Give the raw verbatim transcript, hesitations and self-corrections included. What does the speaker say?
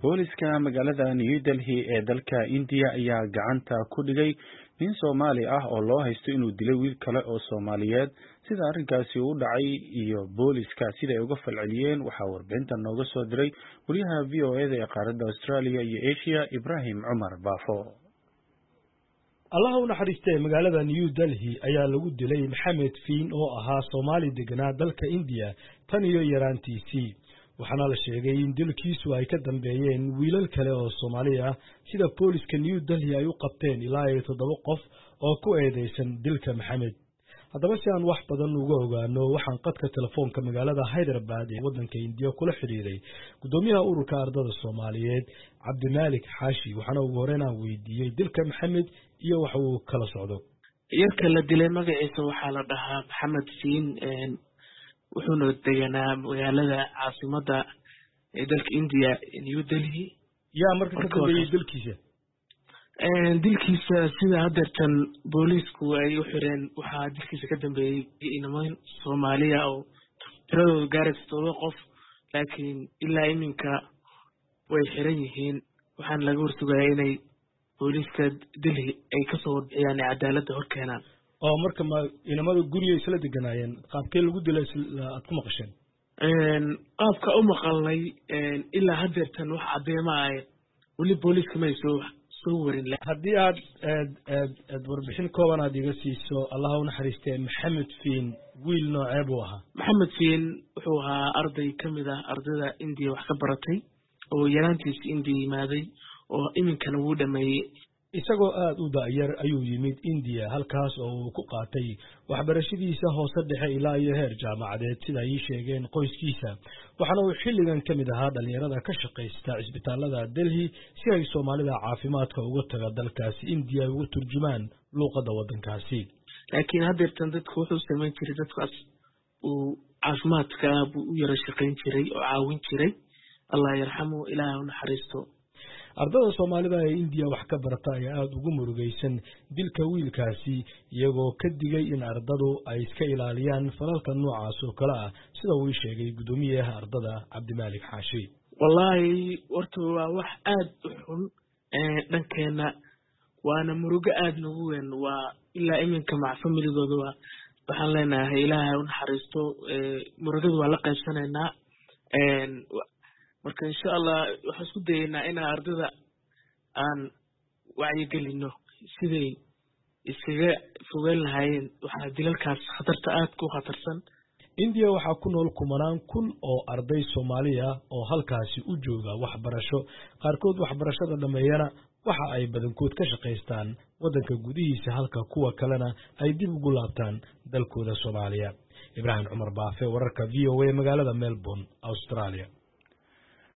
booliska magaalada New Delhi ee dalka India ayaa gacanta ku dhigay nin Soomaali ah oo loo haysto inuu dilay wiil kale oo Soomaaliyeed sida arrinkaasi u dhacay iyo booliska sida ay uga falceliyeen waxa warbixinta nooga soo diray wariyaha V O A ee qaaradda Australia iyo Asia Ibrahim Umar Bafo. Allah u naxariistay magaalada New Delhi ayaa lagu dilay Maxamed Fiin oo ahaa Soomaali deganaa dalka India tan iyo yaraantiisii waxaana la sheegay in dilkiisu ay ka dambeeyeen wiilal kale oo Soomaali ah sida booliska New Delhi ay u qabteen ilaa iyo toddoba qof oo ku eedeysan dilka Maxamed. haddaba si aan wax badan uga ogaano waxaan qadka telefoonka magaalada Hyderabad ee wadanka India kula xiriiray gudoomiyaha ururka ardada Soomaaliyeed Cabdimalik Xaashi waxaana ugu horreyn aan weydiiyay dilka Maxamed iyo waxa uu kala socdo. yarka la dilay magaciisa waxaa la dhahaa Maxamed Fiin een wuxuuna deganaa magaalada caasimada ee dalka India New Delhi. yaa marka ka dambeeyay dilkiisa een dilkiisa sida hadeertan boolisku ay u xireen waxaa dilkiisa ka dambeeyay inamaan Soomaaliya oo tiradoodu gaaraysa todoba qof laakiin ilaa iminka way xiran yihiin waxaan laga warsugayaa inay booliska Delhi ay ka soo wadiyaan cadaaladda hor keenaan. oo marka ma inamada guriga isla deganaayeen qaabkee lagu dilay aad ku maqasheen een qaabka u maqalnay een ilaa hadeertan wax cadeema ay wali booliska ma soo soo warin la haddii aad aad warbixin kooban aad iga siiso Allah u naxariistay Maxamed Fiin wiil noocee buu ahaa. Maxamed Fiin wuxuu ahaa arday kamid ah ardayda India wax ka baratay oo yaraantiisa India yimaaday oo iminkana wuu dhameeyay isagoo aad u daayar ayuu yimid India halkaas oo uu ku qaatay waxbarashadiisa hoose dhexe ilaa iyo heer jaamacadeed sida ay sheegeen qoyskiisa waxaana uu xilligan kamid ahaa dhalinyarada ka shaqeysta isbitaalada Delhi si ay Soomaalida caafimaadka uga taga dalkaasi India ugu turjumaan luqadda wadankaasi. laakiin hadeertan dadku wuxuu sameyn jiray dadkaas uu caafimaadka buu u yara shaqeyn jiray oo caawin jiray Allah yarxamu ilaahay u naxariisto. ardada Soomaalida ee India wax ka barata ayaa aad ugu murugaysan dilka wiilkaasi iyagoo ka digay in ardadu ay iska ilaaliyaan falalka noocaas oo kale ah sida uu sheegay gudoomiyaha ardada Cabdimalik Xaashi. wallahi wartu waa wax aad u xun ee dhankeena waana murugo aad nagu weyn waa ilaa iminka mac familigooda waa waxaan leenahay ilaahay u naxariisto ee murugadu waa la qaybsanaynaa een marka insha Allah waxaan isku dayeynaa in ardada aan wacyi gelino sidii isaga fogaan lahaayeen waxa dilalkaas khatarta aad ku khatarsan. India waxaa ku nool kumanaan kun oo arday Soomaali ah oo halkaasi u jooga waxbarasho qaarkood waxbarashada dhameeyana waxa ay badankood ka shaqeystaan wadanka gudihiisa halka kuwa kalena ay dib ugu laabtaan dalkooda Soomaaliya. Ibrahim Umar Bafo wararka V O A magaalada Melbourne, Australia.